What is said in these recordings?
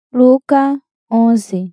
Lucas 11.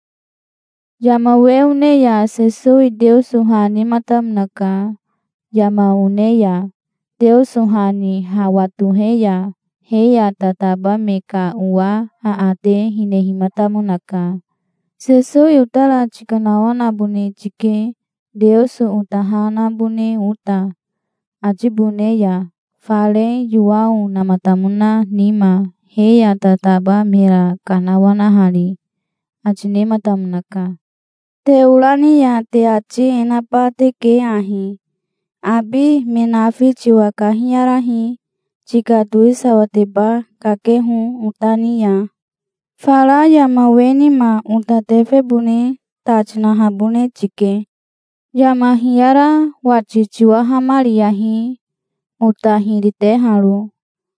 Yama uneya sesui Deus Tuhani matamnaka. Yama uneya Deus Tuhani hawatuheya. Heya tataba meka uwa aate hinehi matamunaka. Sesui utala chikanawana bune chike. Deus utahana bune uta. Aji buneya fale yuau namatamuna nima. Heya tataba mera kanawana hali. Ajine matamunaka. Te ulani ya te aci enapa te ke ahi. Abi menafi ciwa kahiyarahi. Jika tuisa wateba kakehu utani ya. Fala ya maweni ma utatefe bune tachnaha bune cike. Ya mahiyara waciciwa hamaliyahi. Utahirite halu.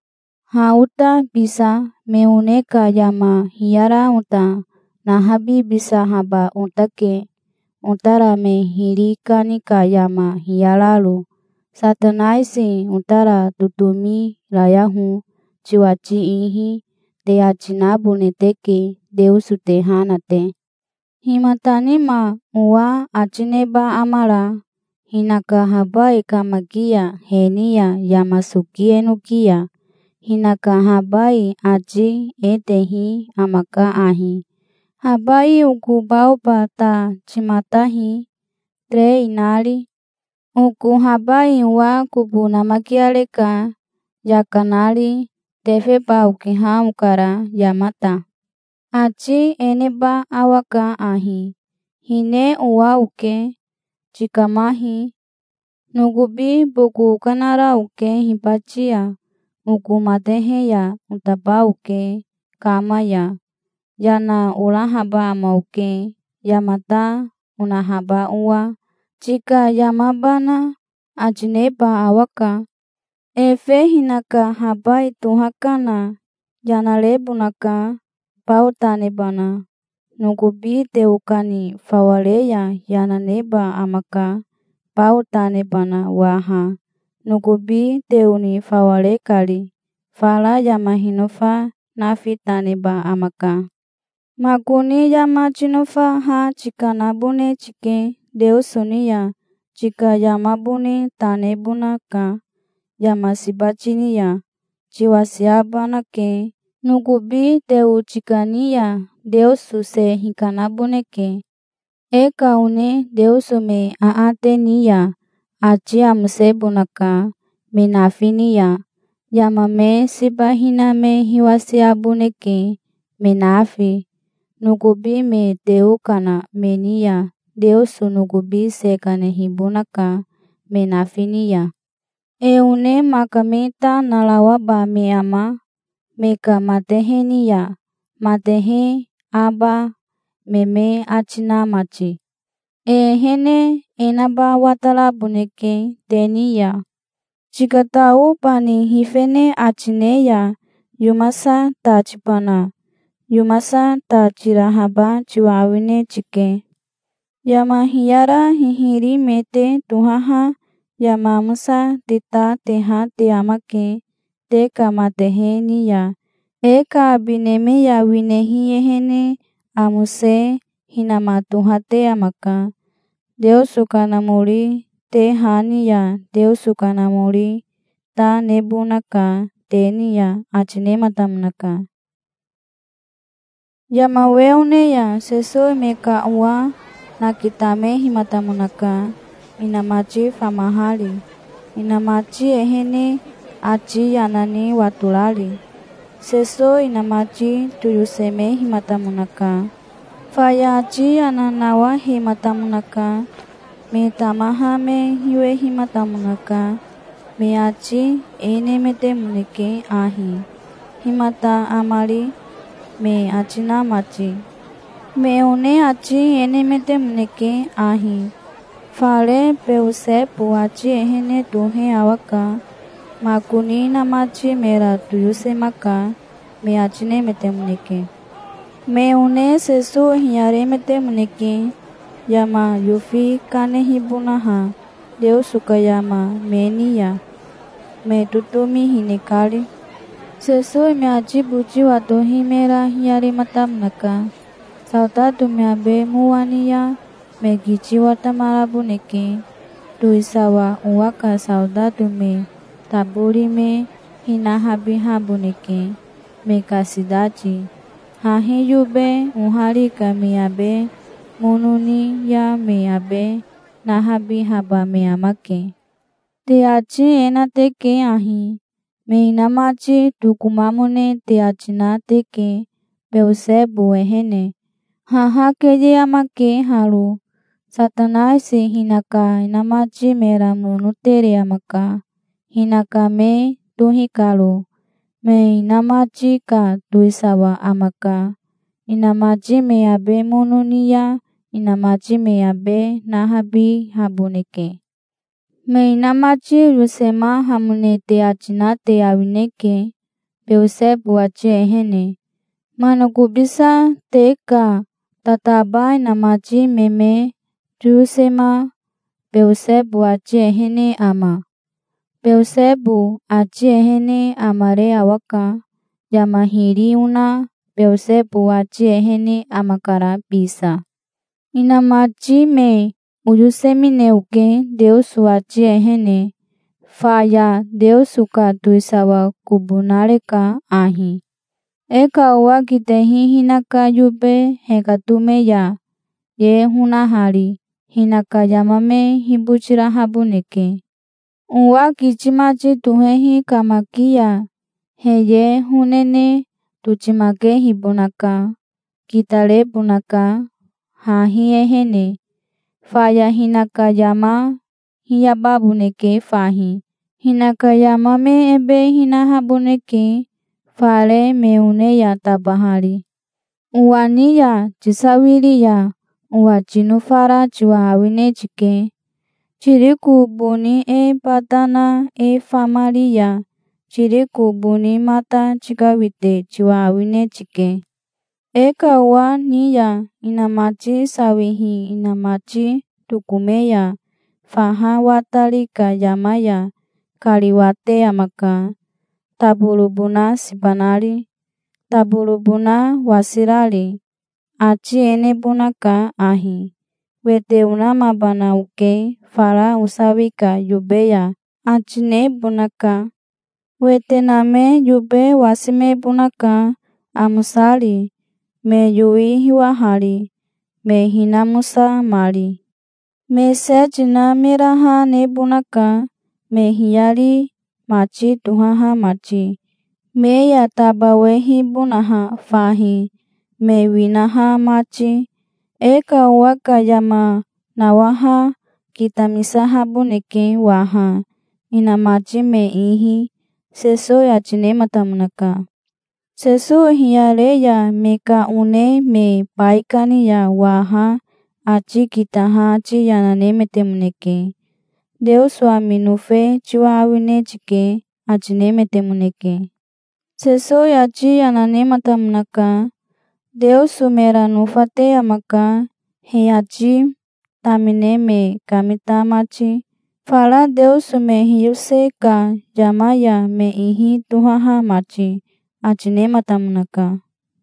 Hauta bisa meuneka yama hiyara uta. Nahabi bisa haba utake. Utara mehirika nika yama hiyalalu. Satanaisi utara tutumi rayahu. Ciwaci ihi. Te acinabu neteke. Deus tehanate. Himatanima uwa acineba amala. Hinaka haba eka magia henia yamasukie nukia. Hinaka habai aji etehi amaka ahi. Habai uku baupa ta cimatahi tre inali. Uku habai wa kubu namakialeka yakanali tefe baukiha ukara yamata. Aji eneba awaka ahi. Hine uwa uke cikamahi. Nugubi buku kanara uke hipacia. Uku mateheya utapa uke kamaya. Yana ulahaba amauke. Yamata unahaba uwa. Jika yamabana ajineba awaka. Efe hinaka habai tuhakana. Yana lebunaka pautanebana. Nugubi teukani fawaleya yana neba amaka. Pautanebana waha. Nugubi teuni fawale kali. Fala yama hinofa nafitaneba amaka. Makuni yama chinofa ha chikana bune chike. Deus unia. Jika yama bune tanebunaka. Yama sibachiniya. Ciwasiabanake. Nugubi teu chikaniya. Deus se hikanabuneke. Eka une Deus me aate niya. Acia musebunaka. Menafiniya. Yama me sibahina me hiwasiabuneke. Menafi. Nugubi me teukana meniya. Deus nugubi sekanehibunaka. Menafiniya. Eune makamita nalawaba me ama. Meka mateheniya. Matehe aba meme acina maci. Hene enaba watala buneke teniya. Jika tahu pani hifene acineya. Yumasa ta cipana. Yumasa ta cirahaba ciwawine cike. Yama hiyara hihiri mete tuhaha. Yama musa tita teha teamake. Teka matehe niya. Eka bineme ya winehi hene amuse hinamatuhate amaka. Deus sukanamuri te haniya. Deus sukanamuri ta nebunaka teniya acinematamnaka. Yama weuneya sesoi meka uwa nakitame himatamunaka. Inamaci famahali. Inamaci ehene aci yanani watulali. Seso inamaci tuyuseme himatamunaka. Faya aci ananawa himatamunaka. Me tamaha me hiwe himatamunaka. Me aci ene mete muneke ahi. Himata amali me acina maci. Me une aci ene mete muneke ahi. Fale peusepu aci ehene tuhe awaka. Makuni namaci mera tuyuse maka. Me acine mete muneke. Me une sesu hiyare mete muneke. Yama yufi kanehibunaha. Deus suka yama meniya. Me tutumi hinekali. Sesuai me aji buji watohi mera hiari matamnaka. Saudatu me abe muwania me gici watamarabuneke. Tuisawa uwaka saudatu me taburi me hinahabi habuneke. Me kasidaji. Hahi yube uharika me abe mununi ya me abe nahabi haba me amake. Te aji ena teke ahi. Me inamaji tukumamune te ajina teke Beusebu ehene. Haha keje amake haru. Satanai se hinaka inamaji mera munutere amaka. Hinaka me tuhikalu. Me inamaji ka tuisawa amaka. Inamaji me abe mununiya. Inamaji me abe nahabi habuneke. Me inamaji rusema hamune te ajina te awineke. Beusebu aji ehene. Manukubisa teka tataba inamaji meme rusema Beusebu aji ehene ama. Beusebu aji ehene amare awaka. Yamahiri una Beusebu aji ehene amakara bisa. Inamaji me urusemine uke Deusu aji ehene. Faya Deusu ka tuisawa kubunareka ahi. Eka uwa kitehi hinaka yube hekatume ya. Ye hunahari. Hinaka yamame hibuchira habuneke. Uwa kichimaji tuhehi kamakia. Heye hunene tuchimake hibunaka. Kitale bunaka. Hahi ehene. Faya hinaka yama hiyababuneke fahi. Hinaka yamame ebe hinahabuneke. Fale meune ya tabahari. Uwani ya chisawiri ya. Uwa chinufara chua awine chike. Chiriku buni patana famari ya. Chiriku buni mata chikawite chua awine chike. Eka uwa ni ya inamachi sawihi inamachi tukumeya. Faha watalika yamaya. Kaliwate amaka. Taburubuna sibanari. Taburubuna wasirali. Achi ene bunaka ahi. Wete unama bana uke. Fara usawika yubeya. Achine bunaka. Wete name yube wasime bunaka. Amusali. Me yui hiwahari. Me hinamusa mari. Me sejina miraha ne bunaka. Me hiyari machi tuhaha machi. Me yatabawehi bunaha fahi. Me winaha machi. Eka waka yama nawaha kitamisaha buneke waha. Inamachi me ihi. Seso ya chine matamunaka. Seso hiyareya meka une me paikani ya waha. Achi kitaha achi yanane metemuneke. Deusu aminufe chua awine chike achine metemuneke. Seso ya chi yanane matamunaka. Deusu mera nufate amaka. He achi tamine me kamita machi. Fala Deusu me hiuse ka yamaya me ihi tuhaha machi. Achine matamunaka.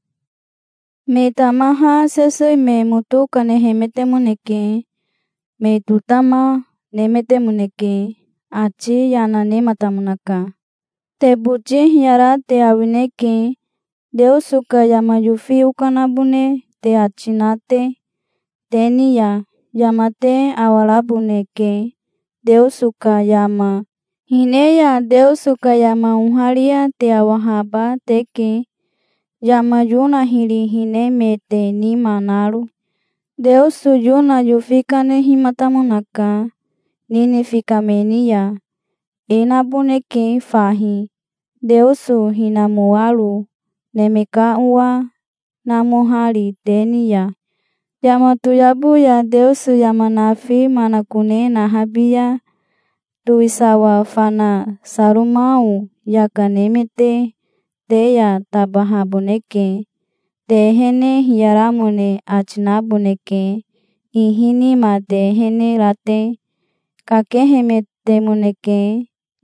Me tamaha seso me mutu kanehe metemuneke. Me tutama nemetemuneke. Achi yanane matamunaka. Te buji hiara te awineke. Deusu ka yamayufi ukanabune te achinate. Teni ya yamate awalabuneke. Deusu ka yama. Hineya Deusu ka yama uharia te awahaba teke. Yama yuna hiri hine mete ni manaru. Deusu yuna yufikane himatamunaka. Nini fikamenia. Enabuneke fahi. Deusu hinamualu. Nemeka uwa namuhari tenia. Yamatuyabu ya Deusu yamanafi manakune nahabia. Tuisawa fana sarumau yakanemete. Teya tabahabuneke. Tehene hiyaramune achinabuneke. Ihini ma tehene rate. Kakeheme temuneke.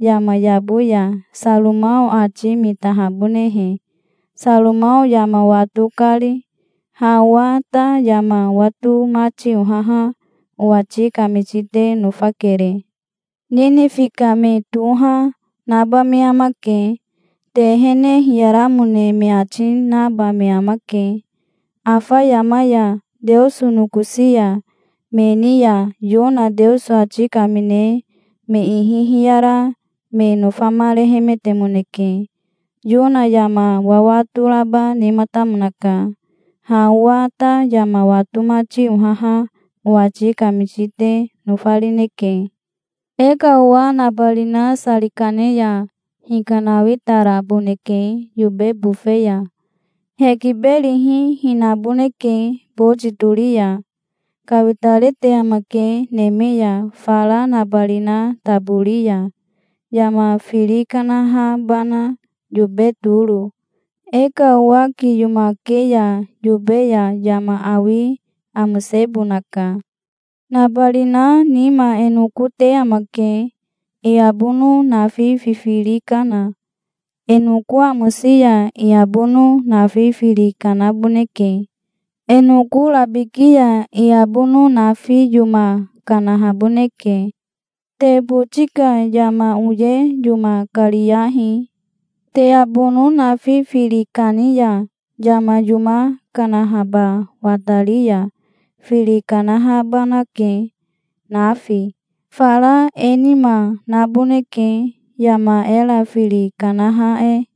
yama yabuya, salumau aji mitahabunehe. Salumau yama watu kali, hawa ta yama watu machi uhaha, uachi kamichite nufakere. Nini fika me tuha, naba me amake, tehene hiaramune me achi naba me amake. Afa yamaya, Deusu nukusia, me niya, yona Deusu achi kamine, me ihi hiara, me nufamare heme temuneke. Yona yama wawatu laba ni matamunaka. Hawa ta yama watu machi uhaha, uachi kamichite nufalineke. Eka uwa nabalina salikaneya, hikanawitara buneke, yube bufeya. Hekibelihi hinabuneke, bojitulia. Kawitalete amake nemeya, fala nabalina tabulia. Yama filikanaha bana, yube tulu. Eka uwa kiyumakeya, yubeya yama awi, amusebunaka. Nabalina nima enukute amake, iabunu nafi fifilikana. Enuku amusia iabunu nafi filikana buneke. Enuku labikia iabunu nafi yuma kanahabuneke. Te buchika yama uye yuma kaliyahi. Te abunu nafi filikaniya, yama yuma kanahaba wataliya. Filikanahabanake, nafi. Fala enima nabuneke, yama ela filikanahae.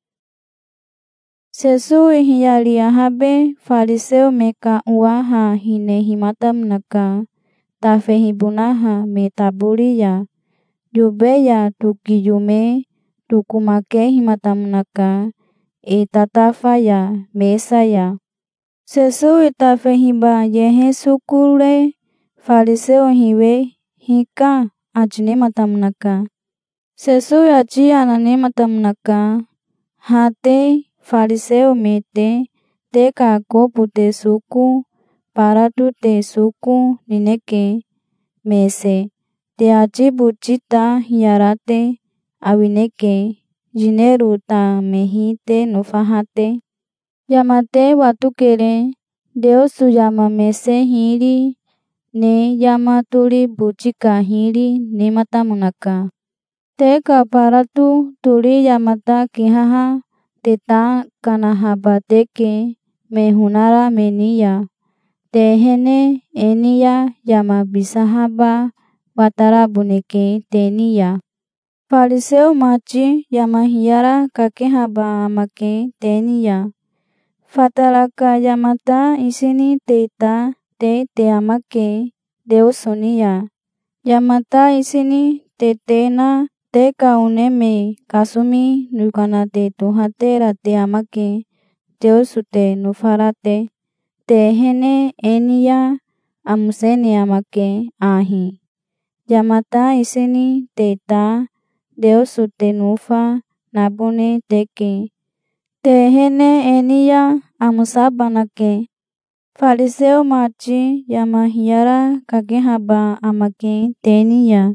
Sesu hiyaliahabe, fariseo meka uaha hine himatamnaka. Tafehibunaha metabulia. Yubeya tukiyume, tukumake himatamnaka. Itatafaya mesaya. Sesu itafehiba yehe sukule, fariseo hiwe hika achine matamnaka. Sesu achi anane matamnaka. Hate fariseo mete, teka kopu te suku, paratu te suku nineke, mese. Te achi buchita hiarate, awineke, jineru ta mehite nufahate. Yamate watukere, Deusu yama mese hiri, ne yama tuli buchika hiri ne matamunaka. Teka paratu tuli yamata kihaha, teta kanahabateke, mehunara meniya. Tehene eniya yama bisahaba, watarabuneke teniya. Fariseo machi yama hiara kakehaba amake teniya. Fatalaka yamata isini teta te amake Deusuniya. Yamata isini tetena te kauneme kasumi nukana te tuhatera te amake Deusu te nufarate. Te hene eniya amusene amake ahi. Yamata isini teta Deusu te nufa nabune teke. Te hene eniya amusabanake. Fariseo machi yama hiara kakehaba amake teniya.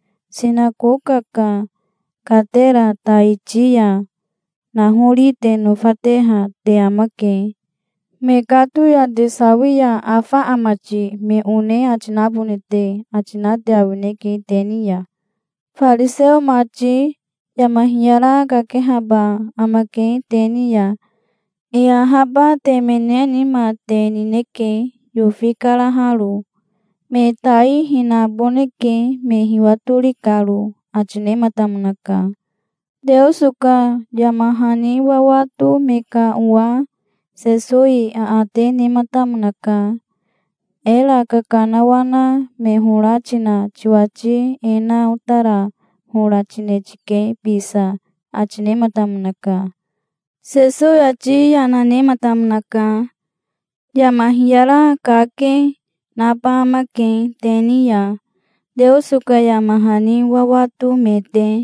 Sinakukaka katera taichiya. Nahuri te nufateha te amake. Mekatu ya desawiya afa amachi me une achinabunete achinate awineke teniya. Fariseo machi yama hiara kakehaba amake teniya. Ia haba te meneni ma te nineke yufikala halu. Me tai hina boneke me hiwatuli kalu achine matamunaka. Deusuka yamahani wawatu meka uwa sesui aate ni matamunaka. Ela kakanawana me hulachina chuachi ena utara hulachine chike bisa achine matamunaka. Sesu achi anane matamnaka. Yamahiara kake napa amake teniya. Deusuka yamahani wawatu mete.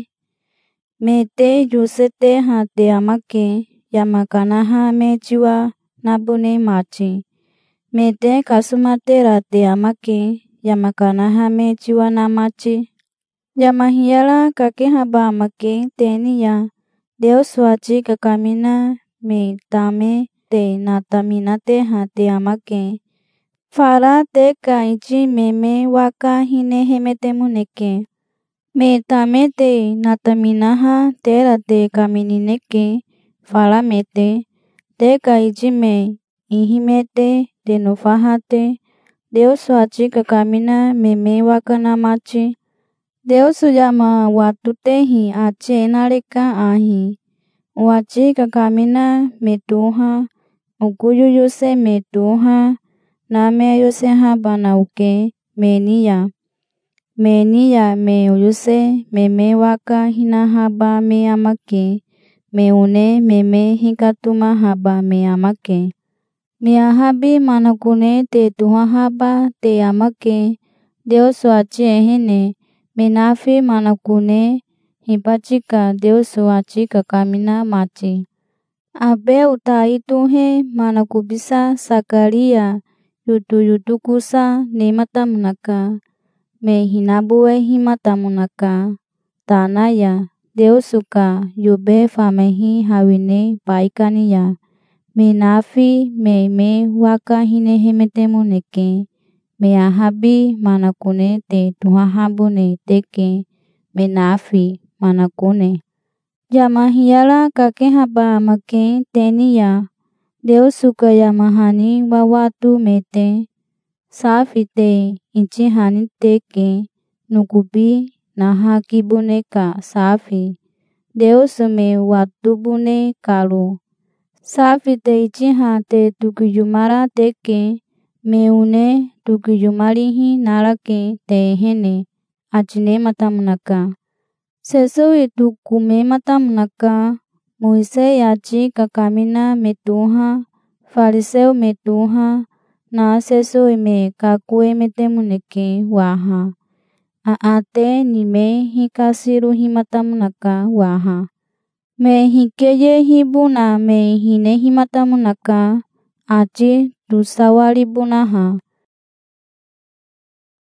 Mete yusete hate amake. Yamakanaha mechiwa nabune machi. Mete kasumate rate amake. Yamakanaha mechiwa namachi. Yamahiala kakek haba make tenia. Deus suaci kakamina me tame te natamina te hate amake. Fara te ka ichi meme waka hine hemetemuneke. Me tame te nataminaha tera te kaminineke. Fara mete te ka ichi me ihimete te nufahate. Deus suaci kakamina meme waka namaci. Deus yama watu tehi ace enareka ahi. Waci kakamina me tuha. Ukuyu yuse me tuha. Name yuse haba nauke me niya. Me niya me uyuse meme waka hina haba me amake. Me une meme hikatuma haba me amake. Me ahabi manakune te tuha haba te amake. Deus suaci ehene. Menafi manakune hipacika Deus suaci kakamina maci. Abe uta itu he manaku bisa sakaria yutu kusa ne mata munaka. Me hinabue himata munaka. Tanaya Deus suka yube famehi hawine paikaniya. Menafi me waka hine hemetemuneke. Me ahabi manakune te tuhahabune teke. Menafi manakune. Yamahiala kakek haba make tenia. Deus suka yamahani wawatu mete. Safi te inci hani teke. Nukubi nahaki buneka safi. Deus me watu bune kalu. Safi te ichi hate tukijumara teke. Me une tukijumarihi narake te hene. Acine mata munaka. Sesuai tukume mata munaka. Moise yaci kakamina metuha. Fariseu metuha. Na sesuai me kakue metemuneke waha. Aate nime hikasiru himata munaka waha. Me hikeye hibuna me hine himata munaka. Aci tusawari bunaha.